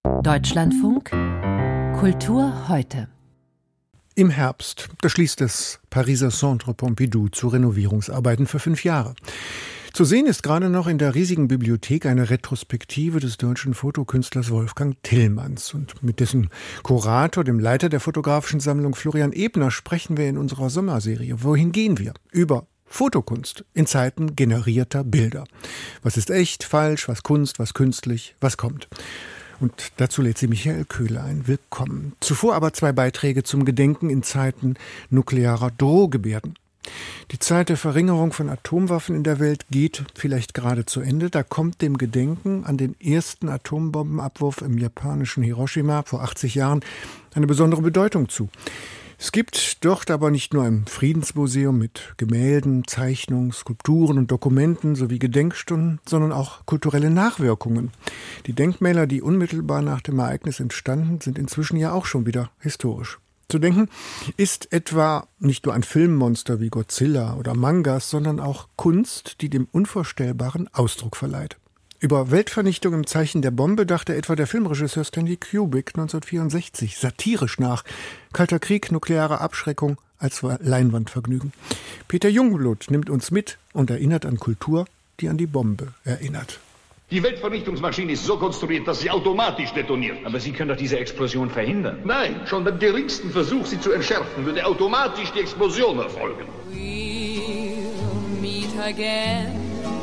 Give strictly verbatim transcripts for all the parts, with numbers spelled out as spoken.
Deutschlandfunk Kultur heute. Im Herbst, da schließt das Pariser Centre Pompidou zu Renovierungsarbeiten für fünf Jahre. Zu sehen ist gerade noch in der riesigen Bibliothek eine Retrospektive des deutschen Fotokünstlers Wolfgang Tillmanns. Und mit dessen Kurator, dem Leiter der fotografischen Sammlung Florian Ebner, sprechen wir in unserer Sommerserie. Wohin gehen wir? Über Fotokunst in Zeiten generierter Bilder. Was ist echt, falsch, was Kunst, was künstlich, was kommt? Und dazu lädt sie Michael Köhler ein. Willkommen. Zuvor aber zwei Beiträge zum Gedenken in Zeiten nuklearer Drohgebärden. Die Zeit der Verringerung von Atomwaffen in der Welt geht vielleicht gerade zu Ende. Da kommt dem Gedenken an den ersten Atombombenabwurf im japanischen Hiroshima vor achtzig Jahren eine besondere Bedeutung zu. Es gibt dort aber nicht nur ein Friedensmuseum mit Gemälden, Zeichnungen, Skulpturen und Dokumenten sowie Gedenkstunden, sondern auch kulturelle Nachwirkungen. Die Denkmäler, die unmittelbar nach dem Ereignis entstanden, sind inzwischen ja auch schon wieder historisch. Zu denken ist etwa nicht nur an Filmmonster wie Godzilla oder Mangas, sondern auch Kunst, die dem Unvorstellbaren Ausdruck verleiht. Über Weltvernichtung im Zeichen der Bombe dachte etwa der Filmregisseur Stanley Kubrick neunzehnhundertvierundsechzig satirisch nach. Kalter Krieg, nukleare Abschreckung als Leinwandvergnügen. Peter Jungblut nimmt uns mit und erinnert an Kultur, die an die Bombe erinnert. Die Weltvernichtungsmaschine ist so konstruiert, dass sie automatisch detoniert. Aber Sie können doch diese Explosion verhindern. Nein, schon beim geringsten Versuch, sie zu entschärfen, würde automatisch die Explosion erfolgen. We'll meet again.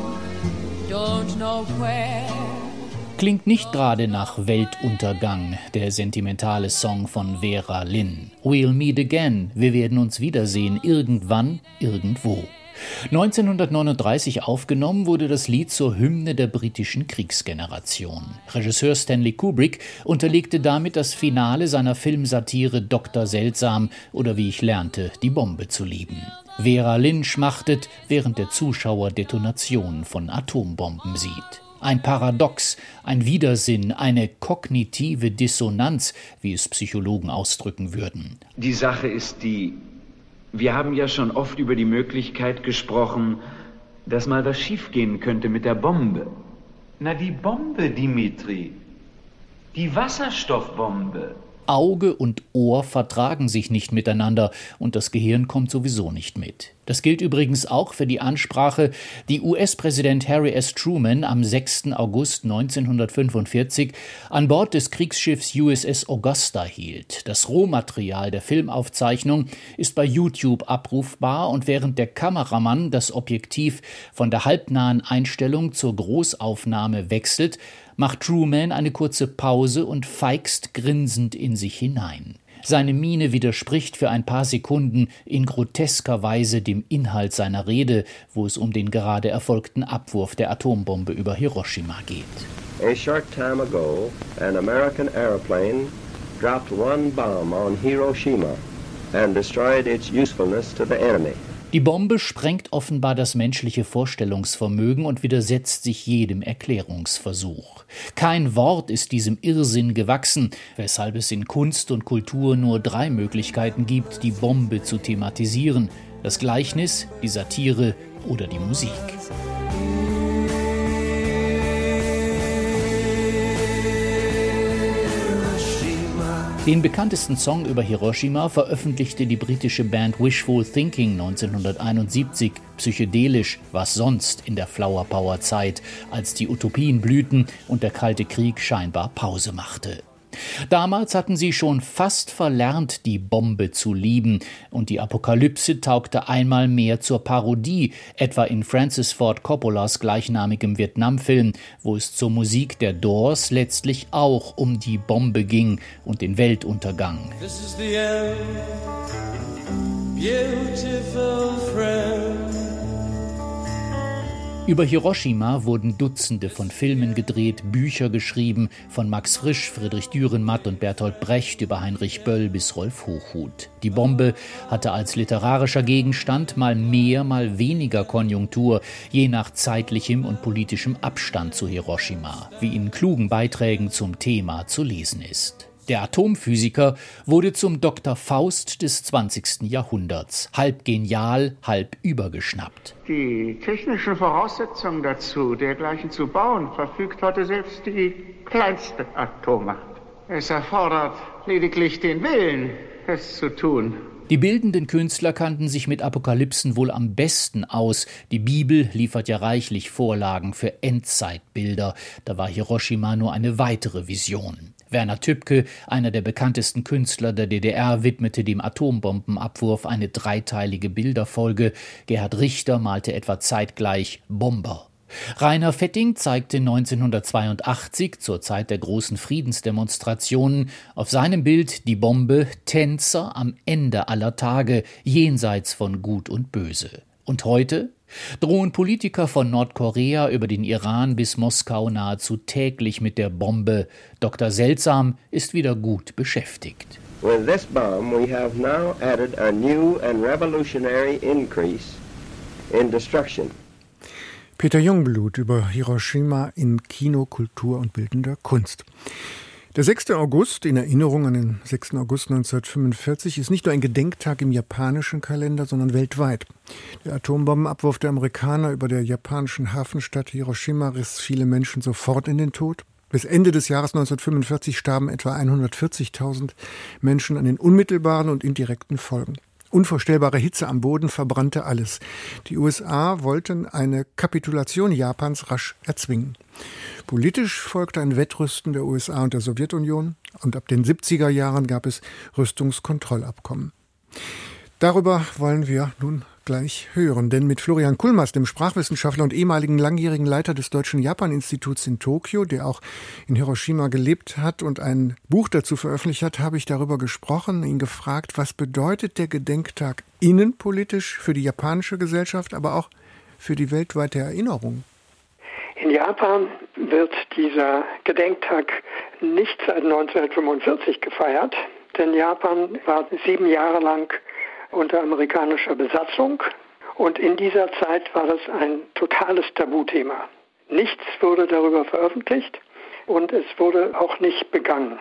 Don't know where. Klingt nicht gerade nach Weltuntergang, der sentimentale Song von Vera Lynn. We'll meet again, wir werden uns wiedersehen, irgendwann, irgendwo. neunzehnhundertneununddreißig aufgenommen wurde das Lied zur Hymne der britischen Kriegsgeneration. Regisseur Stanley Kubrick unterlegte damit das Finale seiner Filmsatire Doktor Seltsam oder wie ich lernte, die Bombe zu lieben. Vera Lynn schmachtet, während der Zuschauer Detonationen von Atombomben sieht. Ein Paradox, ein Widersinn, eine kognitive Dissonanz, wie es Psychologen ausdrücken würden. Die Sache ist die, wir haben ja schon oft über die Möglichkeit gesprochen, dass mal was schiefgehen könnte mit der Bombe. Na, die Bombe, Dimitri. Die Wasserstoffbombe. Auge und Ohr vertragen sich nicht miteinander und das Gehirn kommt sowieso nicht mit. Das gilt übrigens auch für die Ansprache, die U S-Präsident Harry S. Truman am sechsten August neunzehnhundertfünfundvierzig an Bord des Kriegsschiffs U S S Augusta hielt. Das Rohmaterial der Filmaufzeichnung ist bei YouTube abrufbar und während der Kameramann das Objektiv von der halbnahen Einstellung zur Großaufnahme wechselt, macht Truman eine kurze Pause und feigst grinsend in sich hinein. Seine Miene widerspricht für ein paar Sekunden in grotesker Weise dem Inhalt seiner Rede, wo es um den gerade erfolgten Abwurf der Atombombe über Hiroshima geht. A short time ago, an American airplane dropped one bomb on Hiroshima and destroyed its usefulness to the enemy. Die Bombe sprengt offenbar das menschliche Vorstellungsvermögen und widersetzt sich jedem Erklärungsversuch. Kein Wort ist diesem Irrsinn gewachsen, weshalb es in Kunst und Kultur nur drei Möglichkeiten gibt, die Bombe zu thematisieren: das Gleichnis, die Satire oder die Musik. Den bekanntesten Song über Hiroshima veröffentlichte die britische Band Wishful Thinking neunzehnhunderteinundsiebzig, psychedelisch, was sonst in der Flower Power Zeit, als die Utopien blühten und der Kalte Krieg scheinbar Pause machte. Damals hatten sie schon fast verlernt, die Bombe zu lieben, und die Apokalypse taugte einmal mehr zur Parodie, etwa in Francis Ford Coppolas gleichnamigem Vietnamfilm, wo es zur Musik der Doors letztlich auch um die Bombe ging und den Weltuntergang. This is the end, beautiful friend. Über Hiroshima wurden Dutzende von Filmen gedreht, Bücher geschrieben, von Max Frisch, Friedrich Dürrenmatt und Bertolt Brecht über Heinrich Böll bis Rolf Hochhuth. Die Bombe hatte als literarischer Gegenstand mal mehr, mal weniger Konjunktur, je nach zeitlichem und politischem Abstand zu Hiroshima, wie in klugen Beiträgen zum Thema zu lesen ist. Der Atomphysiker wurde zum Doktor Faust des zwanzigsten Jahrhunderts. Halb genial, halb übergeschnappt. Die technischen Voraussetzungen dazu, dergleichen zu bauen, verfügt heute selbst die kleinste Atommacht. Es erfordert lediglich den Willen, es zu tun. Die bildenden Künstler kannten sich mit Apokalypsen wohl am besten aus. Die Bibel liefert ja reichlich Vorlagen für Endzeitbilder. Da war Hiroshima nur eine weitere Vision. Werner Tübke, einer der bekanntesten Künstler der D D R, widmete dem Atombombenabwurf eine dreiteilige Bilderfolge. Gerhard Richter malte etwa zeitgleich Bomber. Rainer Fetting zeigte neunzehnhundertzweiundachtzig, zur Zeit der großen Friedensdemonstrationen, auf seinem Bild die Bombe Tänzer am Ende aller Tage, jenseits von Gut und Böse. Und heute drohen Politiker von Nordkorea über den Iran bis Moskau nahezu täglich mit der Bombe. Doktor Seltsam ist wieder gut beschäftigt. With this bomb we have now added a new and revolutionary increase in destruction. Peter Jungblut über Hiroshima in Kino, Kultur und bildender Kunst. Der sechster August, in Erinnerung an den sechsten August neunzehnhundertfünfundvierzig, ist nicht nur ein Gedenktag im japanischen Kalender, sondern weltweit. Der Atombombenabwurf der Amerikaner über der japanischen Hafenstadt Hiroshima riss viele Menschen sofort in den Tod. Bis Ende des Jahres neunzehnhundertfünfundvierzig starben etwa hundertvierzigtausend Menschen an den unmittelbaren und indirekten Folgen. Unvorstellbare Hitze am Boden verbrannte alles. Die U S A wollten eine Kapitulation Japans rasch erzwingen. Politisch folgte ein Wettrüsten der U S A und der Sowjetunion und ab den siebziger Jahren gab es Rüstungskontrollabkommen. Darüber wollen wir nun gleich hören, denn mit Florian Kulmas, dem Sprachwissenschaftler und ehemaligen langjährigen Leiter des Deutschen Japan-Instituts in Tokio, der auch in Hiroshima gelebt hat und ein Buch dazu veröffentlicht hat, habe ich darüber gesprochen, ihn gefragt, was bedeutet der Gedenktag innenpolitisch für die japanische Gesellschaft, aber auch für die weltweite Erinnerung? In Japan wird dieser Gedenktag nicht seit neunzehnhundertfünfundvierzig gefeiert, denn Japan war sieben Jahre lang unter amerikanischer Besatzung und in dieser Zeit war das ein totales Tabuthema. Nichts wurde darüber veröffentlicht und es wurde auch nicht begangen.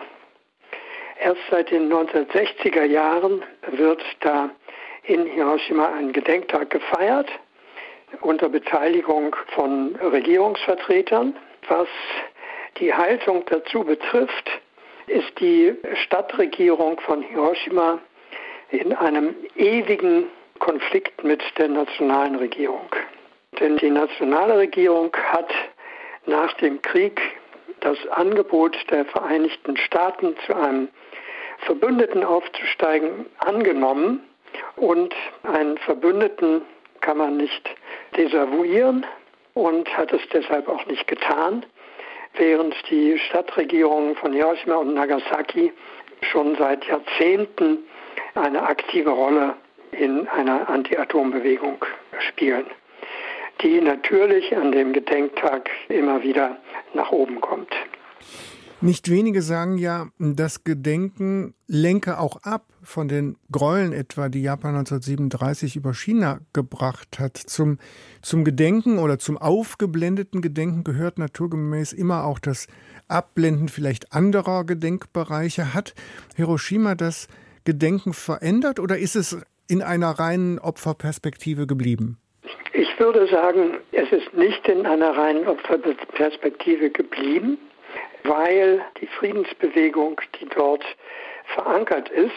Erst seit den neunzehnhundertsechziger Jahren wird da in Hiroshima ein Gedenktag gefeiert unter Beteiligung von Regierungsvertretern. Was die Haltung dazu betrifft, ist die Stadtregierung von Hiroshima in einem ewigen Konflikt mit der nationalen Regierung. Denn die nationale Regierung hat nach dem Krieg das Angebot der Vereinigten Staaten, zu einem Verbündeten aufzusteigen, angenommen. Und einen Verbündeten kann man nicht desavouieren und hat es deshalb auch nicht getan, während die Stadtregierungen von Hiroshima und Nagasaki schon seit Jahrzehnten eine aktive Rolle in einer Anti-Atom-Bewegung spielen, die natürlich an dem Gedenktag immer wieder nach oben kommt. Nicht wenige sagen ja, das Gedenken lenke auch ab von den Gräueln etwa, die Japan neunzehnhundertsiebenunddreißig über China gebracht hat. Zum, zum Gedenken oder zum aufgeblendeten Gedenken gehört naturgemäß immer auch das Abblenden vielleicht anderer Gedenkbereiche. Hat Hiroshima das Gedenken verändert oder ist es in einer reinen Opferperspektive geblieben? Ich würde sagen, es ist nicht in einer reinen Opferperspektive geblieben, weil die Friedensbewegung, die dort verankert ist,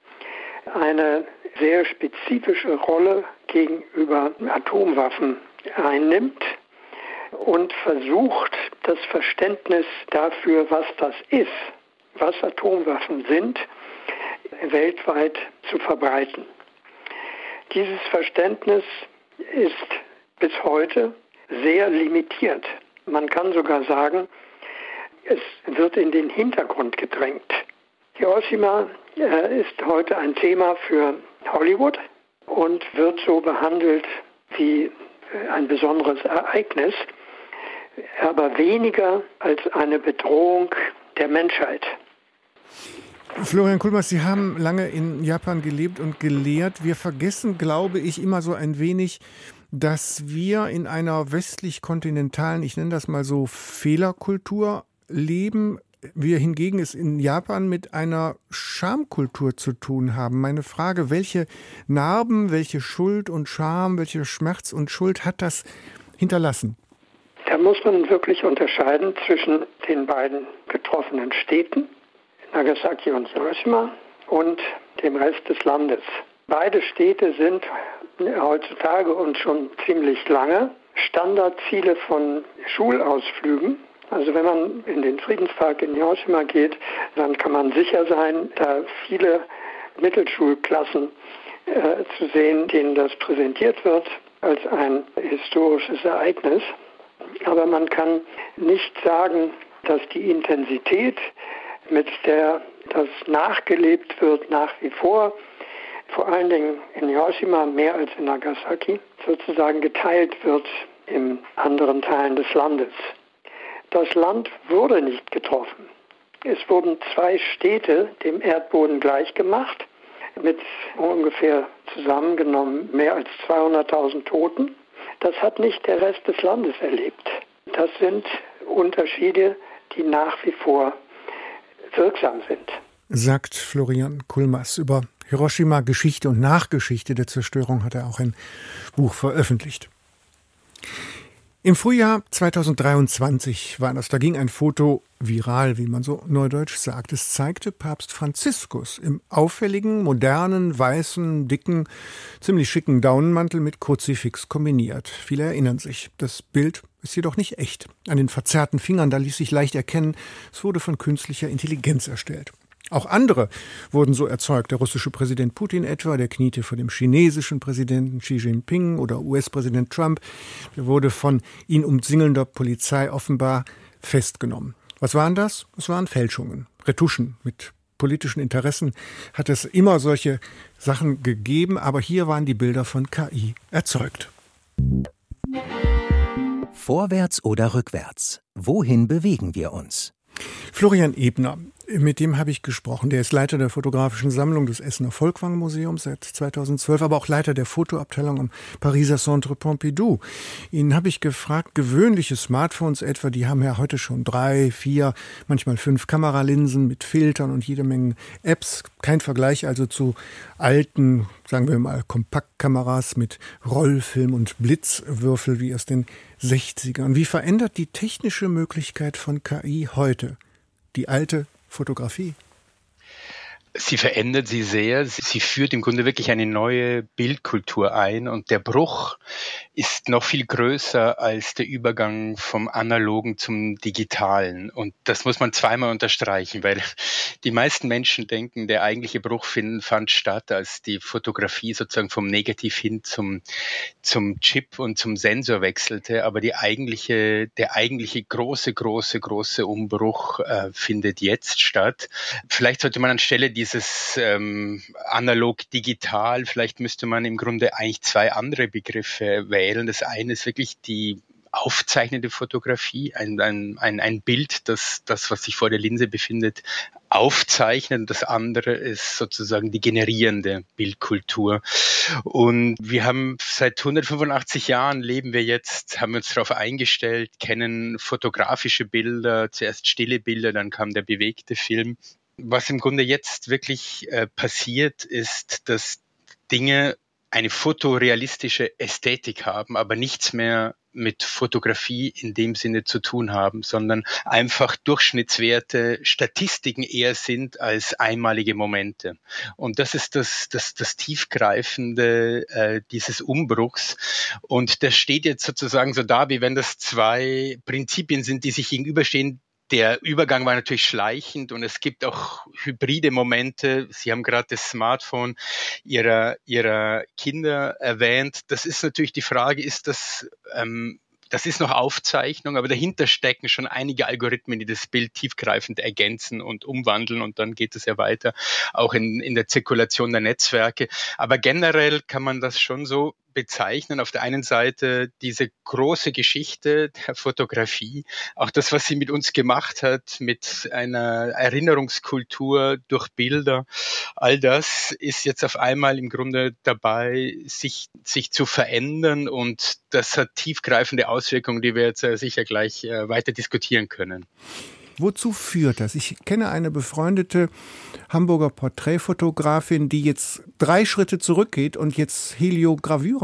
eine sehr spezifische Rolle gegenüber Atomwaffen einnimmt und versucht, das Verständnis dafür, was das ist, was Atomwaffen sind, weltweit zu verbreiten. Dieses Verständnis ist bis heute sehr limitiert. Man kann sogar sagen, es wird in den Hintergrund gedrängt. Hiroshima äh, ist heute ein Thema für Hollywood und wird so behandelt wie äh, ein besonderes Ereignis, aber weniger als eine Bedrohung der Menschheit. Florian Kulmas, Sie haben lange in Japan gelebt und gelehrt. Wir vergessen, glaube ich, immer so ein wenig, dass wir in einer westlich-kontinentalen, ich nenne das mal so, Fehlerkultur leben. Wir hingegen es in Japan mit einer Schamkultur zu tun haben. Meine Frage, welche Narben, welche Schuld und Scham, welche Schmerz und Schuld hat das hinterlassen? Da muss man wirklich unterscheiden zwischen den beiden getroffenen Städten, Nagasaki und Hiroshima, und dem Rest des Landes. Beide Städte sind heutzutage und schon ziemlich lange Standardziele von Schulausflügen. Also wenn man in den Friedenspark in Hiroshima geht, dann kann man sicher sein, da viele Mittelschulklassen äh, zu sehen, denen das präsentiert wird als ein historisches Ereignis. Aber man kann nicht sagen, dass die Intensität, mit der das nachgelebt wird, nach wie vor, vor allen Dingen in Hiroshima mehr als in Nagasaki, sozusagen geteilt wird in anderen Teilen des Landes. Das Land wurde nicht getroffen. Es wurden zwei Städte dem Erdboden gleichgemacht, mit ungefähr zusammengenommen mehr als zweihunderttausend Toten. Das hat nicht der Rest des Landes erlebt. Das sind Unterschiede, die nach wie vor wirksam sind. Sagt Florian Kulmas. Über Hiroshima, Geschichte und Nachgeschichte der Zerstörung hat er auch ein Buch veröffentlicht. Im Frühjahr zweitausenddreiundzwanzig war das. Da ging ein Foto viral, wie man so neudeutsch sagt. Es zeigte Papst Franziskus im auffälligen, modernen, weißen, dicken, ziemlich schicken Daunenmantel mit Kruzifix kombiniert. Viele erinnern sich. Das Bild ist jedoch nicht echt. An den verzerrten Fingern, da ließ sich leicht erkennen, es wurde von künstlicher Intelligenz erstellt. Auch andere wurden so erzeugt. Der russische Präsident Putin etwa, der kniete vor dem chinesischen Präsidenten Xi Jinping oder U S-Präsident Trump. Der wurde von ihn umzingelnder Polizei offenbar festgenommen. Was waren das? Es waren Fälschungen, Retuschen. Mit politischen Interessen hat es immer solche Sachen gegeben, aber hier waren die Bilder von K I erzeugt. Vorwärts oder rückwärts? Wohin bewegen wir uns? Florian Ebner, mit dem habe ich gesprochen. Der ist Leiter der fotografischen Sammlung des Essener Folkwang-Museums seit zweitausendzwölf, aber auch Leiter der Fotoabteilung am Pariser Centre Pompidou. Ihn habe ich gefragt, gewöhnliche Smartphones etwa, die haben ja heute schon drei, vier, manchmal fünf Kameralinsen mit Filtern und jede Menge Apps. Kein Vergleich also zu alten, sagen wir mal, Kompaktkameras mit Rollfilm und Blitzwürfel wie aus den sechzigern. Wie verändert die technische Möglichkeit von K I heute die alte Fotografie? Sie verändert sie sehr. Sie führt im Grunde wirklich eine neue Bildkultur ein. Und der Bruch ist noch viel größer als der Übergang vom Analogen zum Digitalen. Und das muss man zweimal unterstreichen, weil die meisten Menschen denken, der eigentliche Bruch find, fand statt, als die Fotografie sozusagen vom Negativ hin zum, zum Chip und zum Sensor wechselte. Aber die eigentliche, der eigentliche große, große, große Umbruch äh, findet jetzt statt. Vielleicht sollte man anstelle dieses ähm, analog-digital, vielleicht müsste man im Grunde eigentlich zwei andere Begriffe wählen. Das eine ist wirklich die aufzeichnende Fotografie, ein, ein, ein, ein Bild, das, das, was sich vor der Linse befindet, aufzeichnet. Das andere ist sozusagen die generierende Bildkultur. Und wir haben seit hundertfünfundachtzig Jahren leben wir jetzt, haben wir uns darauf eingestellt, kennen fotografische Bilder, zuerst stille Bilder, dann kam der bewegte Film. Was im Grunde jetzt wirklich äh, passiert, ist, dass Dinge eine fotorealistische Ästhetik haben, aber nichts mehr mit Fotografie in dem Sinne zu tun haben, sondern einfach Durchschnittswerte, Statistiken eher sind als einmalige Momente. Und das ist das, das, das Tiefgreifende äh, dieses Umbruchs. Und das steht jetzt sozusagen so da, wie wenn das zwei Prinzipien sind, die sich gegenüberstehen. Der Übergang war natürlich schleichend und es gibt auch hybride Momente. Sie haben gerade das Smartphone ihrer, ihrer Kinder erwähnt. Das ist natürlich die Frage, ist das, ähm, das ist noch Aufzeichnung, aber dahinter stecken schon einige Algorithmen, die das Bild tiefgreifend ergänzen und umwandeln und dann geht es ja weiter, auch in, in der Zirkulation der Netzwerke. Aber generell kann man das schon so bezeichnen. Auf der einen Seite diese große Geschichte der Fotografie, auch das, was sie mit uns gemacht hat, mit einer Erinnerungskultur durch Bilder, all das ist jetzt auf einmal im Grunde dabei, sich, sich zu verändern und das hat tiefgreifende Auswirkungen, die wir jetzt sicher gleich weiter diskutieren können. Wozu führt das? Ich kenne eine befreundete Hamburger Porträtfotografin, die jetzt drei Schritte zurückgeht und jetzt Heliogravüren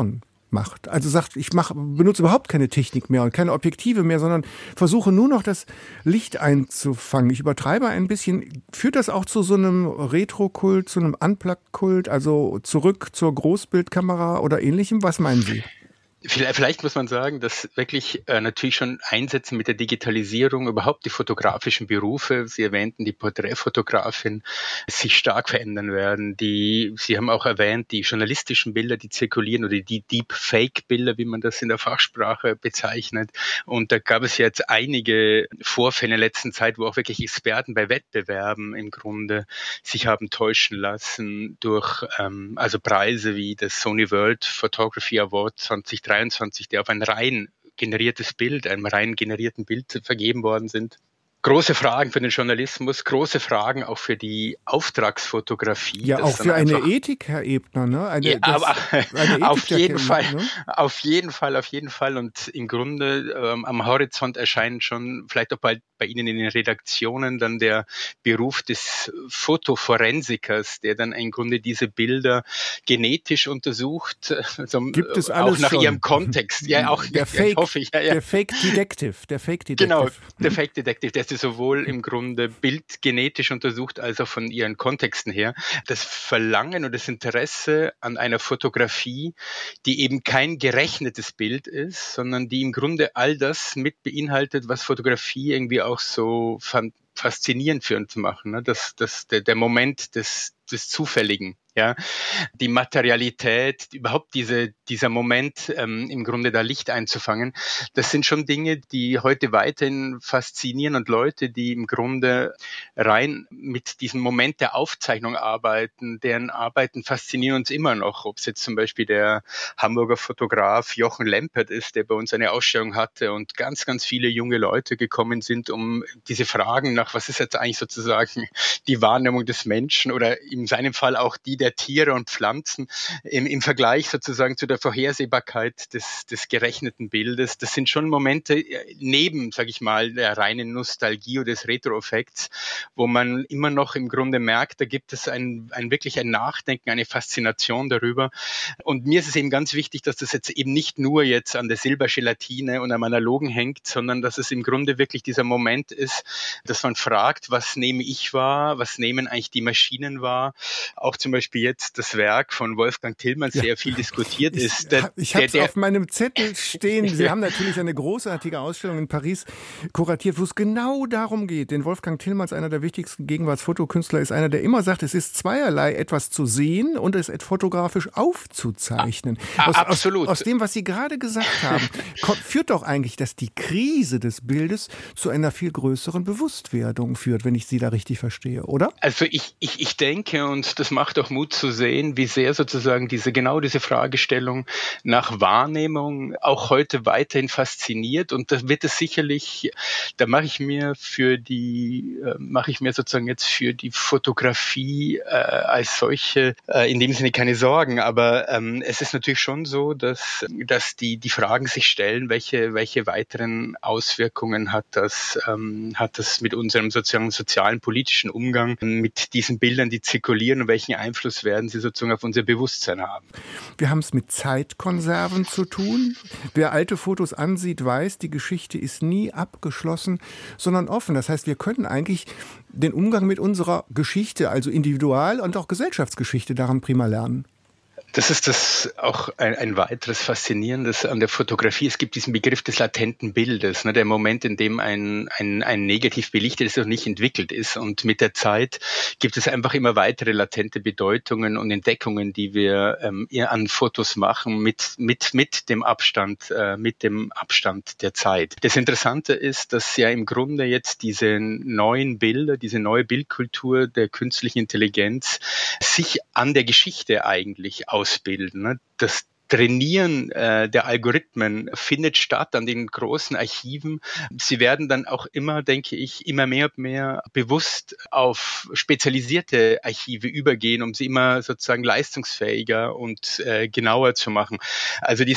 macht. Also sagt, ich mach, benutze überhaupt keine Technik mehr und keine Objektive mehr, sondern versuche nur noch das Licht einzufangen. Ich übertreibe ein bisschen. Führt das auch zu so einem Retro-Kult, zu einem Unplugged-Kult, also zurück zur Großbildkamera oder ähnlichem? Was meinen Sie? Vielleicht muss man sagen, dass wirklich äh, natürlich schon Einsätze mit der Digitalisierung überhaupt die fotografischen Berufe, Sie erwähnten die Porträtfotografin, sich stark verändern werden. Die, Sie haben auch erwähnt, die journalistischen Bilder, die zirkulieren oder die Deepfake-Bilder, wie man das in der Fachsprache bezeichnet. Und da gab es jetzt einige Vorfälle in der letzten Zeit, wo auch wirklich Experten bei Wettbewerben im Grunde sich haben täuschen lassen durch ähm, also Preise wie das Sony World Photography Award zwanzig dreiundzwanzig, der auf ein rein generiertes Bild, einem rein generierten Bild vergeben worden sind. Große Fragen für den Journalismus, große Fragen auch für die Auftragsfotografie. Ja, auch für eine Ethik, Herr Ebner, ne? Eine, ja, aber eine auf jeden Fall, ne? auf jeden Fall, auf jeden Fall. Und im Grunde ähm, am Horizont erscheint schon, vielleicht auch bald bei Ihnen in den Redaktionen, dann der Beruf des Fotoforensikers, der dann im Grunde diese Bilder genetisch untersucht, also Gibt es auch nach schon. ihrem Kontext. Ja, auch der ja, Fake, hoffe ich. Ja, ja. Der Fake Detective, der Fake Detective. Genau, der Fake Detective, der ist sowohl im Grunde bildgenetisch untersucht, als auch von ihren Kontexten her. Das Verlangen und das Interesse an einer Fotografie, die eben kein gerechnetes Bild ist, sondern die im Grunde all das mit beinhaltet, was Fotografie irgendwie auch so faszinierend für uns machen. Ne? Das, das, der, der Moment des, des Zufälligen. Ja, die Materialität, überhaupt diese, dieser Moment, ähm, im Grunde da Licht einzufangen, das sind schon Dinge, die heute weiterhin faszinieren und Leute, die im Grunde rein mit diesem Moment der Aufzeichnung arbeiten, deren Arbeiten faszinieren uns immer noch. Ob es jetzt zum Beispiel der Hamburger Fotograf Jochen Lempert ist, der bei uns eine Ausstellung hatte und ganz, ganz viele junge Leute gekommen sind, um diese Fragen nach, was ist jetzt eigentlich sozusagen die Wahrnehmung des Menschen oder in seinem Fall auch die der Tiere und Pflanzen im, im Vergleich sozusagen zu der Vorhersehbarkeit des, des gerechneten Bildes. Das sind schon Momente neben, sage ich mal, der reinen Nostalgie oder des Retro-Effekts, wo man immer noch im Grunde merkt, da gibt es ein, ein wirklich ein Nachdenken, eine Faszination darüber. Und mir ist es eben ganz wichtig, dass das jetzt eben nicht nur jetzt an der Silbergelatine und am Analogen hängt, sondern dass es im Grunde wirklich dieser Moment ist, dass man fragt, was nehme ich wahr, was nehmen eigentlich die Maschinen wahr? Auch zum Beispiel jetzt das Werk von Wolfgang Tillmans, ja. sehr viel diskutiert ich, ist. Der, ich habe es auf meinem Zettel stehen. Sie haben natürlich eine großartige Ausstellung in Paris kuratiert, wo es genau darum geht. Denn Wolfgang Tillmans, einer der wichtigsten Gegenwartsfotokünstler, ist einer, der immer sagt, es ist zweierlei, etwas zu sehen und es fotografisch aufzuzeichnen. Ah, aus, absolut. Aus, aus dem, was Sie gerade gesagt haben, kommt, führt doch eigentlich, dass die Krise des Bildes zu einer viel größeren Bewusstwerdung führt, wenn ich Sie da richtig verstehe, oder? Also ich, ich, ich denke, und das macht auch Mut zu sehen, wie sehr sozusagen diese genau diese Fragestellung nach Wahrnehmung auch heute weiterhin fasziniert. Und da wird es sicherlich, da mache ich mir für die, äh, mache ich mir sozusagen jetzt für die Fotografie äh, als solche äh, in dem Sinne keine Sorgen. Aber ähm, es ist natürlich schon so, dass, dass die, die Fragen sich stellen, welche, welche weiteren Auswirkungen hat das, ähm, hat das mit unserem sozusagen sozialen, politischen Umgang mit diesen Bildern, die zirkulieren und welchen Einfluss werden sie sozusagen auf unser Bewusstsein haben. Wir haben es mit Zeitkonserven zu tun. Wer alte Fotos ansieht, weiß, die Geschichte ist nie abgeschlossen, sondern offen. Das heißt, wir können eigentlich den Umgang mit unserer Geschichte, also Individual- und auch Gesellschaftsgeschichte, daran prima lernen. Das ist das auch ein, ein weiteres Faszinierendes an der Fotografie. Es gibt diesen Begriff des latenten Bildes, ne, der Moment, in dem ein, ein, ein negativ belichtetes noch nicht entwickelt ist. Und mit der Zeit gibt es einfach immer weitere latente Bedeutungen und Entdeckungen, die wir ähm, an Fotos machen mit, mit, mit dem Abstand, äh, mit dem Abstand der Zeit. Das Interessante ist, dass ja im Grunde jetzt diese neuen Bilder, diese neue Bildkultur der künstlichen Intelligenz sich an der Geschichte eigentlich aus Ausbilden. Ne? Das Trainieren äh, der Algorithmen findet statt an den großen Archiven. Sie werden dann auch immer, denke ich, immer mehr und mehr bewusst auf spezialisierte Archive übergehen, um sie immer sozusagen leistungsfähiger und äh, genauer zu machen. Also dieses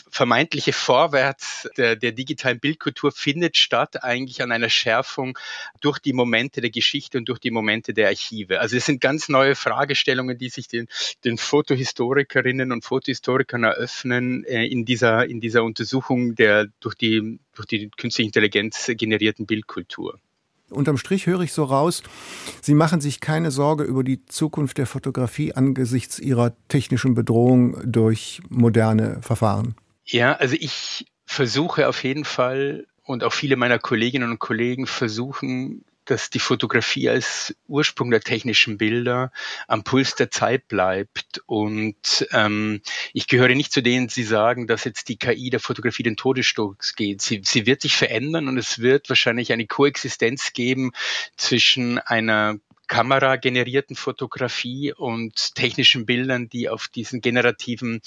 vermeintliche Vorwärts der, der digitalen Bildkultur findet statt eigentlich an einer Schärfung durch die Momente der Geschichte und durch die Momente der Archive. Also es sind ganz neue Fragestellungen, die sich den, den Fotohistorikerinnen und Fotohistorikern eröffnen äh, in dieser, in dieser Untersuchung der durch die, durch die künstliche Intelligenz generierten Bildkultur. Unterm Strich höre ich so raus, Sie machen sich keine Sorge über die Zukunft der Fotografie angesichts ihrer technischen Bedrohung durch moderne Verfahren. Ja, also ich versuche auf jeden Fall und auch viele meiner Kolleginnen und Kollegen versuchen, dass die Fotografie als Ursprung der technischen Bilder am Puls der Zeit bleibt. Und ähm, ich gehöre nicht zu denen, die sagen, dass jetzt die K I der Fotografie den Todesstoß geht. Sie, sie wird sich verändern und es wird wahrscheinlich eine Koexistenz geben zwischen einer kameragenerierten Fotografie und technischen Bildern, die auf diesen generativen,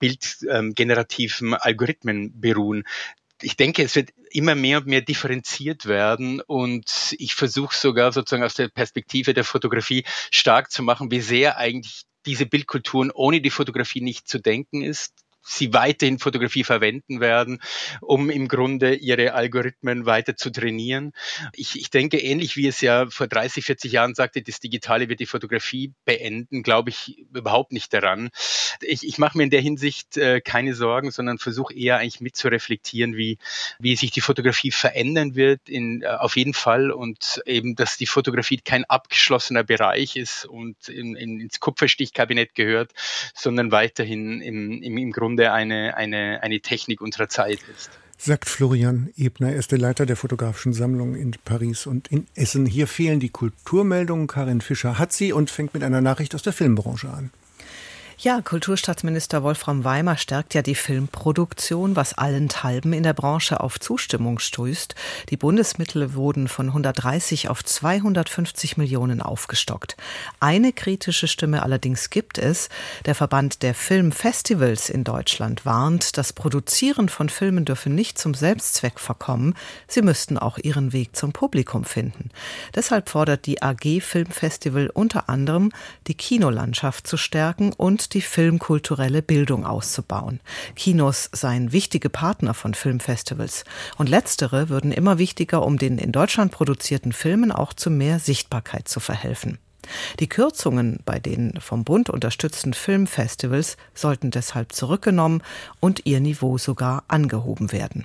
bildgenerativen ähm, Algorithmen beruhen. Ich denke, es wird immer mehr und mehr differenziert werden und ich versuche sogar sozusagen aus der Perspektive der Fotografie stark zu machen, wie sehr eigentlich diese Bildkulturen ohne die Fotografie nicht zu denken ist. Sie weiterhin Fotografie verwenden werden, um im Grunde ihre Algorithmen weiter zu trainieren. Ich, ich denke, ähnlich wie es ja vor dreißig, vierzig Jahren sagte, das Digitale wird die Fotografie beenden, glaube ich überhaupt nicht daran. Ich, ich mache mir in der Hinsicht äh, keine Sorgen, sondern versuche eher eigentlich mit zu reflektieren, wie, wie sich die Fotografie verändern wird, in, äh, auf jeden Fall. Und eben, dass die Fotografie kein abgeschlossener Bereich ist und in, in, ins Kupferstichkabinett gehört, sondern weiterhin im, im, im Grunde Eine, eine, eine Technik unserer Zeit ist. Sagt Florian Ebner, er ist der Leiter der fotografischen Sammlung in Paris und in Essen. Hier fehlen die Kulturmeldungen. Karin Fischer hat sie und fängt mit einer Nachricht aus der Filmbranche an. Ja, Kulturstaatsminister Wolfram Weimer stärkt ja die Filmproduktion, was allenthalben in der Branche auf Zustimmung stößt. Die Bundesmittel wurden von hundertdreißig auf zweihundertfünfzig Millionen aufgestockt. Eine kritische Stimme allerdings gibt es. Der Verband der Filmfestivals in Deutschland warnt, das Produzieren von Filmen dürfe nicht zum Selbstzweck verkommen. Sie müssten auch ihren Weg zum Publikum finden. Deshalb fordert die A G Filmfestival unter anderem, die Kinolandschaft zu stärken und die filmkulturelle Bildung auszubauen. Kinos seien wichtige Partner von Filmfestivals. Und letztere würden immer wichtiger, um den in Deutschland produzierten Filmen auch zu mehr Sichtbarkeit zu verhelfen. Die Kürzungen bei den vom Bund unterstützten Filmfestivals sollten deshalb zurückgenommen und ihr Niveau sogar angehoben werden.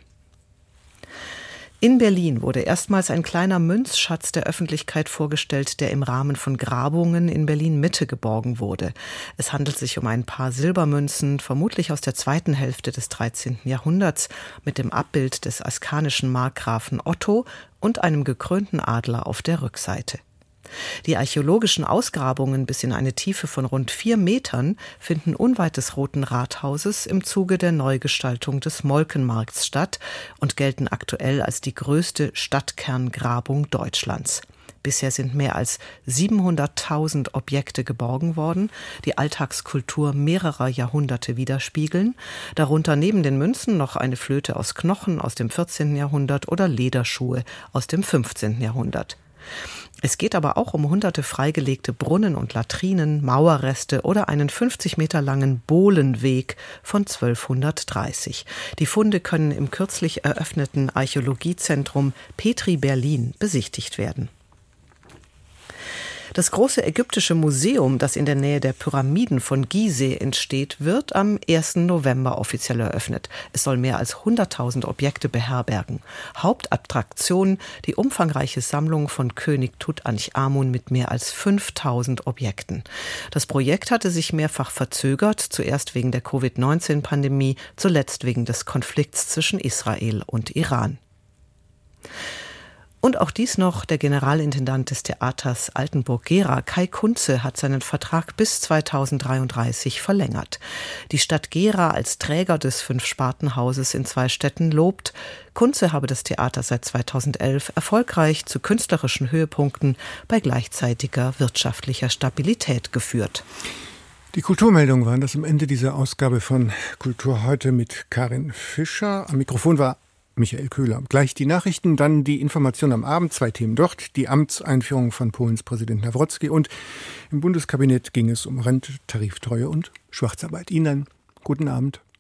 In Berlin wurde erstmals ein kleiner Münzschatz der Öffentlichkeit vorgestellt, der im Rahmen von Grabungen in Berlin-Mitte geborgen wurde. Es handelt sich um ein paar Silbermünzen, vermutlich aus der zweiten Hälfte des dreizehnten Jahrhunderts, mit dem Abbild des askanischen Markgrafen Otto und einem gekrönten Adler auf der Rückseite. Die archäologischen Ausgrabungen bis in eine Tiefe von rund vier Metern finden unweit des Roten Rathauses im Zuge der Neugestaltung des Molkenmarkts statt und gelten aktuell als die größte Stadtkerngrabung Deutschlands. Bisher sind mehr als siebenhunderttausend Objekte geborgen worden, die Alltagskultur mehrerer Jahrhunderte widerspiegeln, darunter neben den Münzen noch eine Flöte aus Knochen aus dem vierzehnten Jahrhundert oder Lederschuhe aus dem fünfzehnten Jahrhundert. Es geht aber auch um hunderte freigelegte Brunnen und Latrinen, Mauerreste oder einen fünfzig Meter langen Bohlenweg von zwölfhundertdreißig. Die Funde können im kürzlich eröffneten Archäologiezentrum Petri Berlin besichtigt werden. Das große ägyptische Museum, das in der Nähe der Pyramiden von Gizeh entsteht, wird am ersten November offiziell eröffnet. Es soll mehr als hunderttausend Objekte beherbergen. Hauptattraktion die umfangreiche Sammlung von König Tutanchamun mit mehr als fünftausend Objekten. Das Projekt hatte sich mehrfach verzögert, zuerst wegen der Covid neunzehn Pandemie, zuletzt wegen des Konflikts zwischen Israel und Iran. Und auch dies noch, der Generalintendant des Theaters Altenburg-Gera, Kai Kunze, hat seinen Vertrag bis zweitausenddreiunddreißig verlängert. Die Stadt Gera als Träger des Fünf-Sparten-Hauses in zwei Städten lobt, Kunze habe das Theater seit zweitausendelf erfolgreich zu künstlerischen Höhepunkten bei gleichzeitiger wirtschaftlicher Stabilität geführt. Die Kulturmeldungen waren das am Ende dieser Ausgabe von Kultur heute mit Karin Fischer. Am Mikrofon war Michael Köhler. Gleich die Nachrichten, dann die Information am Abend, zwei Themen dort, die Amtseinführung von Polens Präsident Nawrocki und im Bundeskabinett ging es um Rente, Tariftreue und Schwarzarbeit. Ihnen einen guten Abend.